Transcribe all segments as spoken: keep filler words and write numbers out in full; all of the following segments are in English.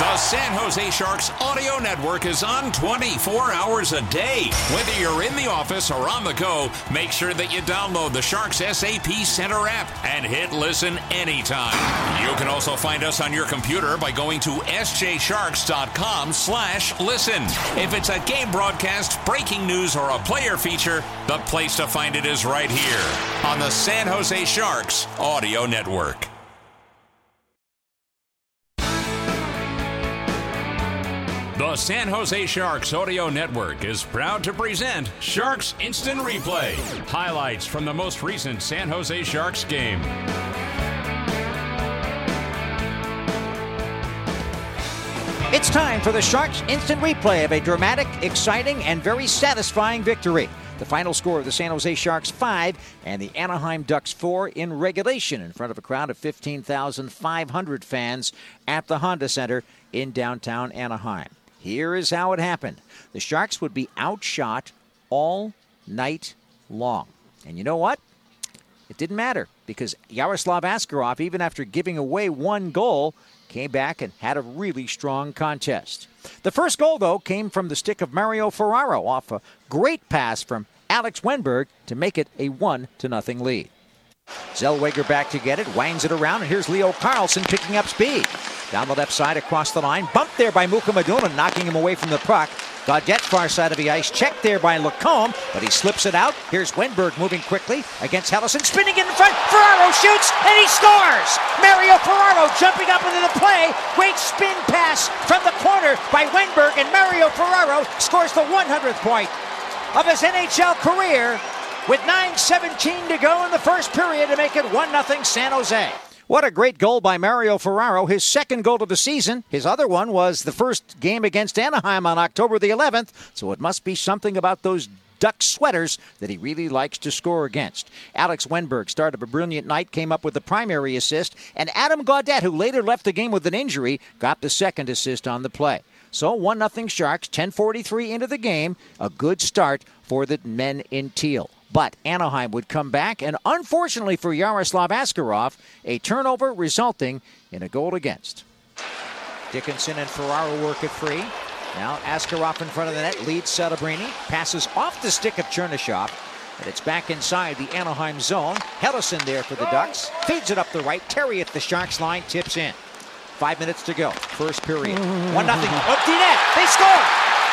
The San Jose Sharks Audio Network is on twenty-four hours a day. Whether you're in the office or on the go, make sure that you download the Sharks S A P Center app and hit listen anytime. You can also find us on your computer by going to s j sharks dot com slash listen. If it's a game broadcast, breaking news, or a player feature, the place to find it is right here on the San Jose Sharks Audio Network. The San Jose Sharks Audio Network is proud to present Sharks Instant Replay. Highlights from the most recent San Jose Sharks game. It's time for the Sharks Instant Replay of a dramatic, exciting, and very satisfying victory. The final score of the San Jose Sharks five and the Anaheim Ducks four in regulation in front of a crowd of fifteen thousand five hundred fans at the Honda Center in downtown Anaheim. Here is how it happened. The Sharks would be outshot all night long. And you know what? It didn't matter because Yaroslav Askarov, even after giving away one goal, came back and had a really strong contest. The first goal, though, came from the stick of Mario Ferraro off a great pass from Alex Wennberg to make it a one to nothing lead. Zellweger back to get it, winds it around, and here's Leo Carlsson picking up speed. Down the left side, across the line, bumped there by Muka Maduna, knocking him away from the puck. Gaudette far side of the ice, checked there by Lacombe, but he slips it out. Here's Wennberg moving quickly against Helleson, spinning in front. Ferraro shoots, and he scores! Mario Ferraro jumping up into the play. Great spin pass from the corner by Wennberg, and Mario Ferraro scores the one hundredth point of his N H L career with nine seventeen to go in the first period to make it one nothing San Jose. What a great goal by Mario Ferraro, his second goal of the season. His other one was the first game against Anaheim on October the eleventh, so it must be something about those Duck sweaters that he really likes to score against. Alex Wennberg started a brilliant night, came up with the primary assist, and Adam Gaudette, who later left the game with an injury, got the second assist on the play. So one nothing Sharks, ten forty-three into the game, a good start for the men in teal. But Anaheim would come back, and unfortunately for Yaroslav Askarov, a turnover resulting in a goal against. Dickinson and Ferraro work it free. Now Askarov in front of the net, leads Celebrini, passes off the stick of Chernyshov, and it's back inside the Anaheim zone. Helleson there for the Ducks, feeds it up the right. Terry at the Sharks line, tips in. Five minutes to go, first period. One nothing, empty net, they score!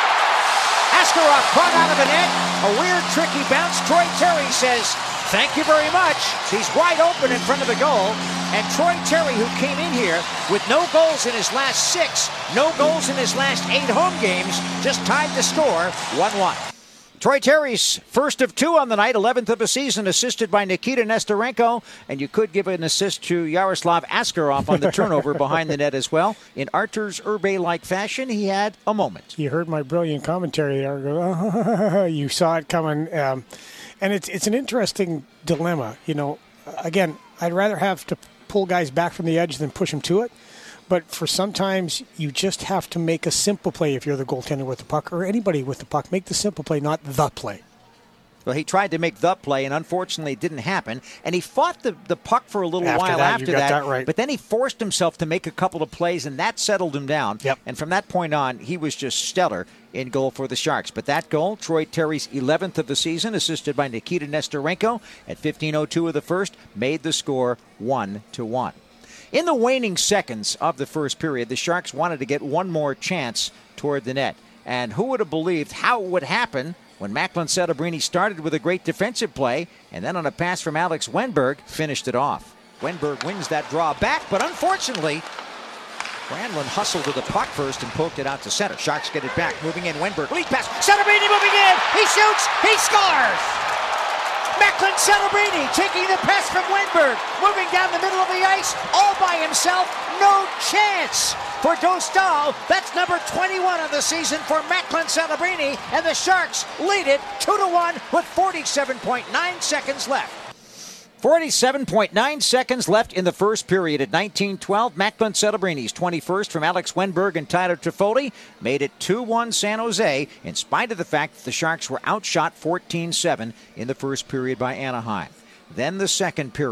Askarov caught out of the net. A weird, tricky bounce. Troy Terry says, thank you very much. He's wide open in front of the goal. And Troy Terry, who came in here with no goals in his last six, no goals in his last eight home games, just tied the score one one. Troy Terry's first of two on the night, eleventh of the season, assisted by Nikita Nesterenko. And you could give an assist to Yaroslav Askarov on the turnover behind the net as well. In Arturs Urbe-like fashion, he had a moment. You heard my brilliant commentary there. You saw it coming. Um, and it's it's an interesting dilemma. You know, again, I'd rather have to pull guys back from the edge than push them to it. But for sometimes you just have to make a simple play if you're the goaltender with the puck or anybody with the puck. Make the simple play, not the play. Well, he tried to make the play, and unfortunately it didn't happen. And he fought the, the puck for a little after while that, after you got that. that right. But then he forced himself to make a couple of plays, and that settled him down. Yep. And from that point on, he was just stellar in goal for the Sharks. But that goal, Troy Terry's eleventh of the season, assisted by Nikita Nesterenko at fifteen oh two of the first, made the score one to one. In the waning seconds of the first period, the Sharks wanted to get one more chance toward the net. And who would have believed how it would happen when Macklin Celebrini started with a great defensive play and then on a pass from Alex Wennberg, finished it off. Wennberg wins that draw back, but unfortunately, Granlund hustled to the puck first and poked it out to center. Sharks get it back, moving in. Wennberg, lead pass, Celebrini moving in, he shoots, he scores! Macklin Celebrini taking the pass from Wennberg, moving down the middle of the ice, all by himself, no chance for Dostal. That's number twenty-one of the season for Macklin Celebrini, and the Sharks lead it two to one with forty-seven point nine seconds left. forty-seven point nine seconds left in the first period at nineteen twelve. Macklin Celebrini's twenty-first from Alex Wennberg and Tyler Toffoli made it two one San Jose, in spite of the fact that the Sharks were outshot fourteen seven in the first period by Anaheim. Then the second period.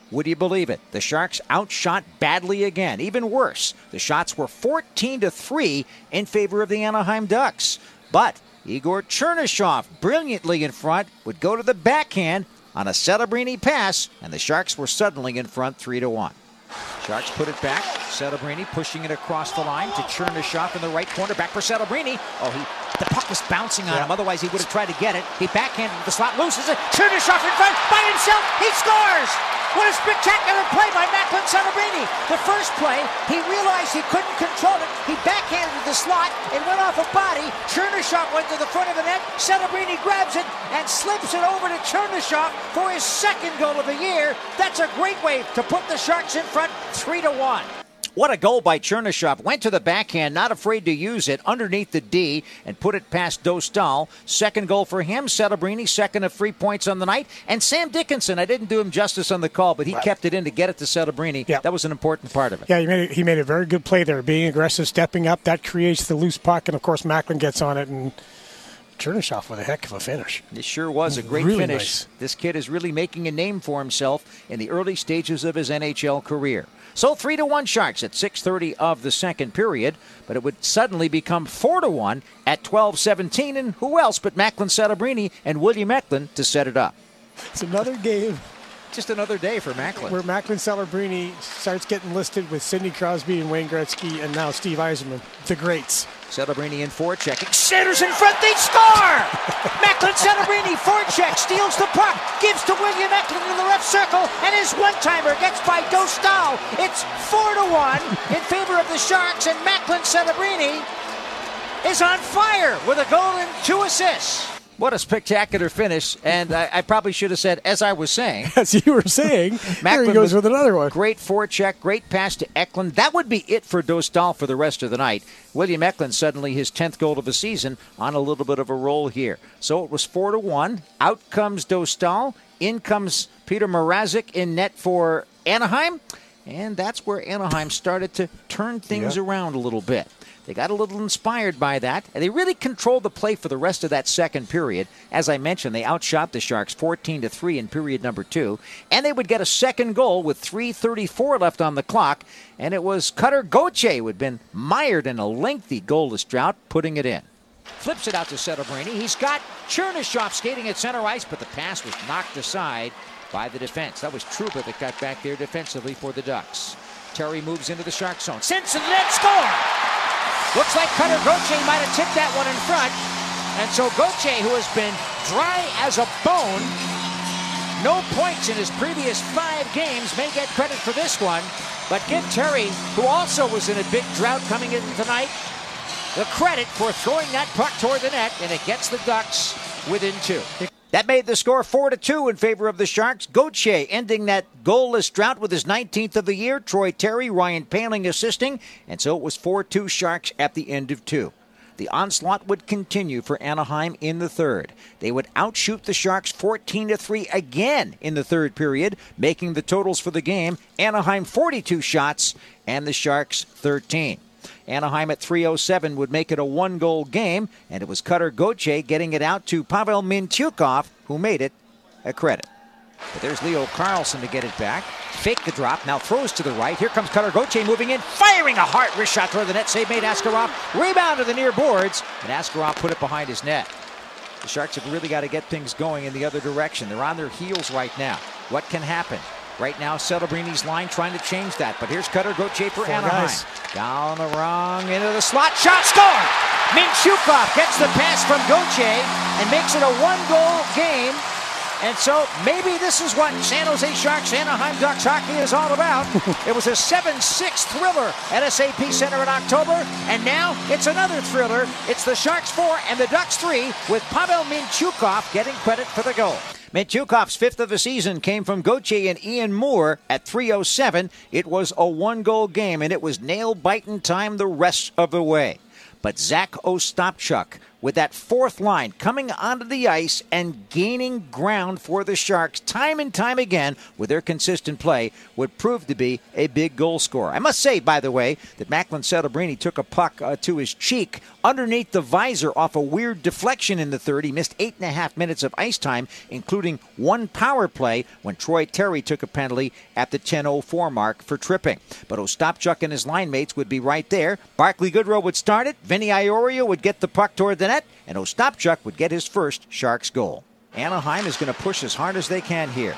Would you believe it? The Sharks outshot badly again. Even worse, the shots were fourteen to three in favor of the Anaheim Ducks. But Igor Chernyshov, brilliantly in front, would go to the backhand on a Celebrini pass, and the Sharks were suddenly in front three to one. Sharks put it back. Celebrini pushing it across the line to Chernyshov in the right corner. Back for Celebrini. Oh, he the puck was bouncing on yeah. him. Otherwise, he would have tried to get it. He backhanded the slot, loses it. Chernyshov in front by himself. He scores! What a spectacular play by Macklin Celebrini. The first play, he realized he couldn't control it. He backhanded the slot. It went off a body. Chernyshov went to the front of the net. Celebrini grabs it and slips it over to Chernyshov for his second goal of the year. That's a great way to put the Sharks in front three to one. What a goal by Chernyshov. Went to the backhand, not afraid to use it, underneath the D, and put it past Dostal. Second goal for him. Celebrini, second of three points on the night. And Sam Dickinson, I didn't do him justice on the call, but he right. kept it in to get it to Celebrini. Yep. That was an important part of it. Yeah, he made, it, he made a very good play there, being aggressive, stepping up. That creates the loose puck, and, of course, Macklin gets on it, and Chernyshov with a heck of a finish. It sure was a great really finish. Nice. This kid is really making a name for himself in the early stages of his N H L career. So three to one Sharks at six thirty of the second period, but it would suddenly become four to one at twelve seventeen, and who else but Macklin Celebrini and William Eklund to set it up. It's another game. Just another day for Macklin. Where Macklin Celebrini starts getting listed with Sidney Crosby and Wayne Gretzky and now Steve Yzerman, the greats. Celebrini in forechecking. Centers in front, they score! Macklin Celebrini, forecheck, steals the puck, gives to William Eklund in the left circle, and his one-timer gets by Dostal. It's four to one in favor of the Sharks, and Macklin Celebrini is on fire with a goal and two assists. What a spectacular finish, and I, I probably should have said, as I was saying. As you were saying, here he goes with another one. Great forecheck, great pass to Eklund. That would be it for Dostal for the rest of the night. William Eklund suddenly his tenth goal of the season on a little bit of a roll here. So it was four to one. Out comes Dostal. In comes Peter Mrazek in net for Anaheim. And that's where Anaheim started to turn things yep. around a little bit. They got a little inspired by that, and they really controlled the play for the rest of that second period. As I mentioned, they outshot the Sharks fourteen to three in period number two, and they would get a second goal with three thirty-four left on the clock, and it was Cutter Gauthier who had been mired in a lengthy goalless drought, putting it in. Flips it out to Celebrini. He's got Chernyshov skating at center ice, but the pass was knocked aside by the defense. That was Trouba that got back there defensively for the Ducks. Terry moves into the Shark zone. Sends to the net, score! Looks like Cutter Gauthier might have tipped that one in front. And so Gauthier, who has been dry as a bone, no points in his previous five games, may get credit for this one. But give Terry, who also was in a big drought coming in tonight, the credit for throwing that puck toward the net, and it gets the Ducks within two. That made the score four to two in favor of the Sharks. Gauthier ending that goalless drought with his nineteenth of the year. Troy Terry, Ryan Poehling assisting. And so it was four two Sharks at the end of two. The onslaught would continue for Anaheim in the third. They would outshoot the Sharks fourteen to three again in the third period, making the totals for the game Anaheim forty-two shots and the Sharks thirteen. Anaheim at three oh seven would make it a one-goal game, and it was Cutter Gauthier getting it out to Pavel Mintyukov, who made it a credit. But there's Leo Carlson to get it back. Fake the drop, now throws to the right. Here comes Cutter Gauthier moving in, firing a hard wrist shot toward the net. Save made Askarov. Rebound to the near boards, and Askarov put it behind his net. The Sharks have really got to get things going in the other direction. They're on their heels right now. What can happen? Right now, Celebrini's line trying to change that. But here's Cutter Gauthier for Four Anaheim. Guys. Down the wrong, into the slot. Shot, score! Mintyukov gets the pass from Gauthier and makes it a one-goal game. And so maybe this is what San Jose Sharks Anaheim Ducks hockey is all about. It was a seven six thriller at S A P Center in October, and now it's another thriller. It's the Sharks four and the Ducks three, with Pavel Mintyukov getting credit for the goal. Mintyukov's fifth of the season came from Gauthier and Ian Moore at three oh seven. It was a one-goal game, and it was nail-biting time the rest of the way. But Zach Ostapchuk with that fourth line coming onto the ice and gaining ground for the Sharks time and time again with their consistent play would prove to be a big goal scorer. I must say, by the way, that Macklin Celebrini took a puck uh, to his cheek underneath the visor off a weird deflection in the third. He missed eight and a half minutes of ice time, including one power play when Troy Terry took a penalty at the ten oh four mark for tripping. But Ostapchuk and his line mates would be right there. Barclay Goodrow would start it. Vinny Iorio would get the puck toward the net, and Ostapchuk would get his first Sharks goal. Anaheim is going to push as hard as they can here.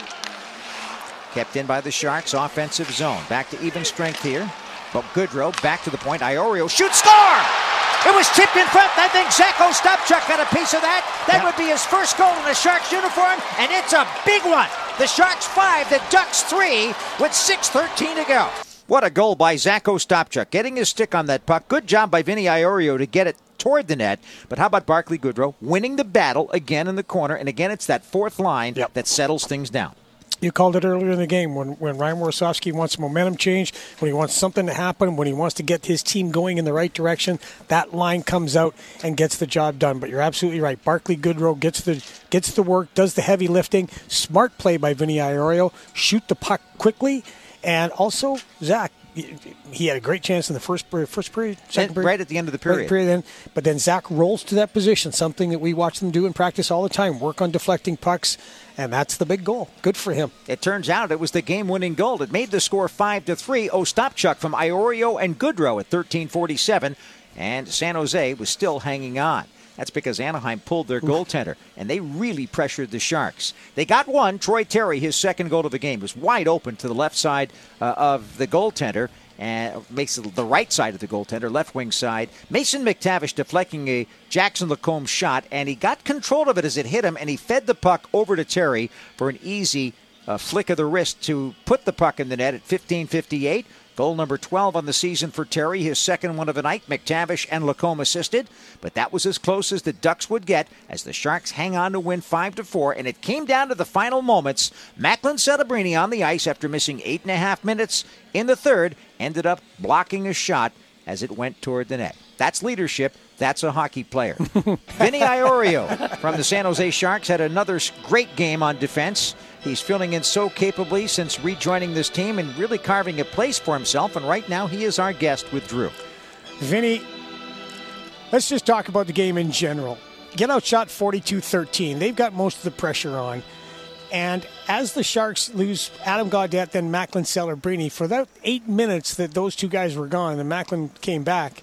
Kept in by the Sharks, offensive zone. Back to even strength here. But Goodrow back to the point. Iorio shoots, score! It was tipped in front. I think Zach Ostapchuk got a piece of that. That yeah. would be his first goal in a Sharks uniform, and it's a big one. The Sharks five, the Ducks three, with six thirteen to go. What a goal by Zach Ostapchuk, getting his stick on that puck. Good job by Vinny Iorio to get it toward the net. But how about Barclay Goodrow winning the battle again in the corner? And again, it's that fourth line yep. that settles things down. You called it earlier in the game when, when Ryan Warsofsky wants momentum change, when he wants something to happen, when he wants to get his team going in the right direction, that line comes out and gets the job done. But you're absolutely right. Barclay Goodrow gets the gets the work, does the heavy lifting. Smart play by Vinny Iorio. Shoot the puck quickly. And also, Zach, he had a great chance in the first period, first period, second period. Right at the end of the period. Right period then, but then Zach rolls to that position, something that we watch them do in practice all the time, work on deflecting pucks, and that's the big goal. Good for him. It turns out it was the game-winning goal. It made the score five to three. Ostapchuk from Iorio and Goodrow at thirteen forty-seven, and San Jose was still hanging on. That's because Anaheim pulled their goaltender, and they really pressured the Sharks. They got one. Troy Terry, his second goal of the game, was wide open to the left side uh, of the goaltender, and makes it the right side of the goaltender, left wing side. Mason McTavish deflecting a Jackson Lacombe shot, and he got control of it as it hit him, and he fed the puck over to Terry for an easy uh, flick of the wrist to put the puck in the net at fifteen fifty-eight. Goal number twelve on the season for Terry, his second one of the night. McTavish and Lacombe assisted, but that was as close as the Ducks would get as the Sharks hang on to win five to four, and it came down to the final moments. Macklin Celebrini on the ice after missing eight and a half minutes in the third ended up blocking a shot as it went toward the net. That's leadership. That's a hockey player. Vinny Iorio from the San Jose Sharks had another great game on defense. He's filling in so capably since rejoining this team and really carving a place for himself. And right now, he is our guest with Drew. Vinny, let's just talk about the game in general. Get outshot forty-two thirteen. They've got most of the pressure on. And as the Sharks lose Adam Gaudette, then Macklin Celebrini, for that eight minutes that those two guys were gone and Macklin came back,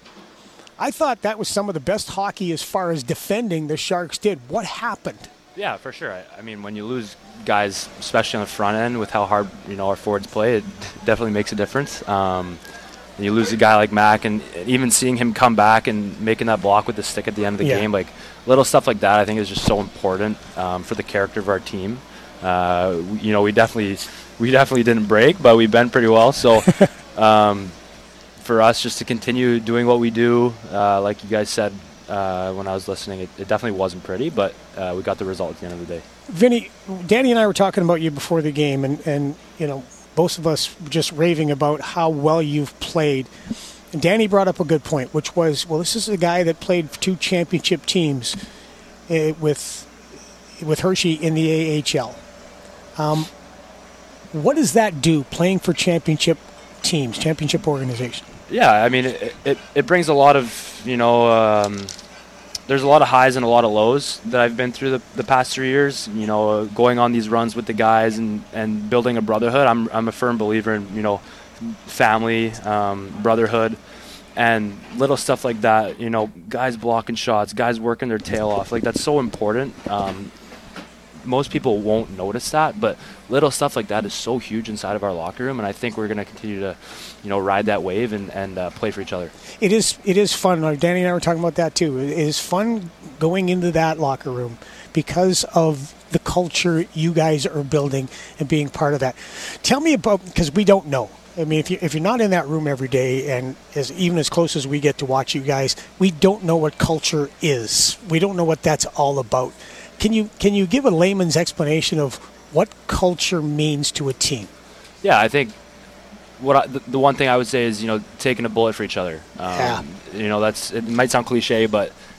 I thought that was some of the best hockey as far as defending the Sharks did. What happened? Yeah, for sure. I, I mean, when you lose guys, especially on the front end, with how hard you know our forwards play, it definitely makes a difference. Um, and you lose a guy like Mac, and even seeing him come back and making that block with the stick at the end of the yeah. game, like little stuff like that, I think is just so important um, for the character of our team. Uh, you know, we definitely we definitely didn't break, but we bent pretty well. So um, for us, just to continue doing what we do, uh, like you guys said uh, when I was listening, it, it definitely wasn't pretty, but uh, we got the result at the end of the day. Vinny, Danny and I were talking about you before the game, and, and you know, both of us just raving about how well you've played. And Danny brought up a good point, which was, well, this is a guy that played for two championship teams uh, with with Hershey in the A H L. Um, what does that do, playing for championship teams, championship organizations? Yeah, I mean, it, it, it brings a lot of, you know, um, there's a lot of highs and a lot of lows that I've been through the, the past three years, you know, uh, going on these runs with the guys and, and building a brotherhood. I'm I'm a firm believer in, you know, family, um, brotherhood, and little stuff like that, you know, guys blocking shots, guys working their tail off. Like, that's so important. Um, most people won't notice that, but little stuff like that is so huge inside of our locker room, and I think we're going to continue to, you know, ride that wave and, and uh, play for each other. It is it is fun. Like Danny and I were talking about that too. It is fun going into that locker room because of the culture you guys are building and being part of that. Tell me about, because we don't know. I mean, if, you, if you're not in that room every day, and as even as close as we get to watch you guys, we don't know what culture is. We don't know what that's all about. Can you can you give a layman's explanation of what culture means to a team? Yeah, I think what I, the, the one thing I would say is, you know, taking a bullet for each other. Um, yeah. You know, that's, it might sound cliche, but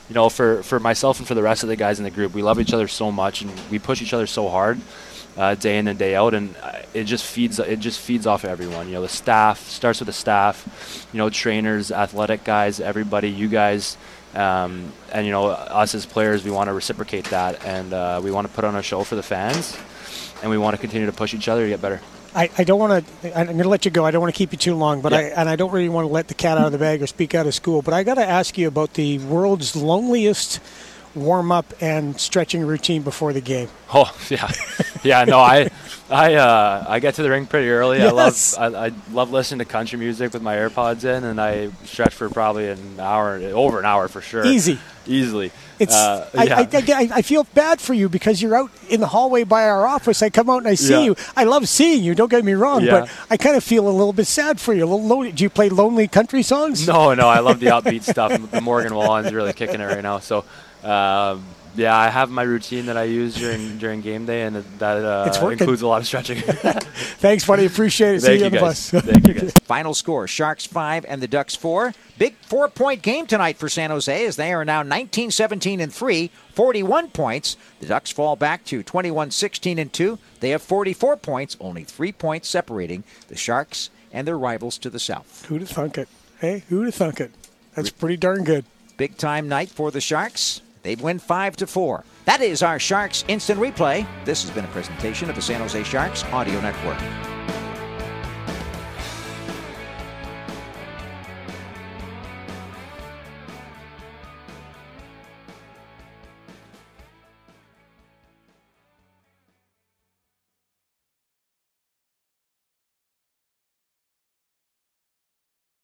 you know, for, for myself and for the rest of the guys in the group, we love each other so much, and we push each other so hard uh, day in and day out, and it just feeds it just feeds off everyone. You know, the staff starts with the staff, you know, trainers, athletic guys, everybody, you guys, um, and you know, us as players, we want to reciprocate that, and uh, we want to put on a show for the fans, and we want to continue to push each other to get better. I, I don't want to. I'm going to let you go. I don't want to keep you too long, but yeah. I and I don't really want to let the cat out of the bag or speak out of school. But I got to ask you about the world's loneliest warm-up and stretching routine before the game. Oh yeah, yeah. No, I, I, uh, I get to the rink pretty early. Yes. I love, I, I love listening to country music with my AirPods in, and I stretch for probably an hour, over an hour for sure. Easy, easily. It's. Uh, I, yeah. I, I, I feel bad for you because you're out in the hallway by our office. I come out and I see yeah. you. I love seeing you. Don't get me wrong, yeah. but I kind of feel a little bit sad for you. A little lonely. Do you play lonely country songs? No, no. I love the upbeat stuff. The Morgan Wallen's really kicking it right now. So. Um, Yeah, I have my routine that I use during during game day, and that uh, includes a lot of stretching. Thanks, buddy. Appreciate it. Thank See you, you on the guys. bus. Thank you, guys. Final score, Sharks five and the Ducks four. Big four-point game tonight for San Jose as they are now nineteen seventeen and three, forty-one points. The Ducks fall back to twenty-one sixteen and two. They have forty-four points, only three points separating the Sharks and their rivals to the south. Who'd have thunk it? Hey, who'd have thunk it? That's pretty darn good. Big-time night for the Sharks. They win five to four. That is our Sharks Instant Replay. This has been a presentation of the San Jose Sharks Audio Network.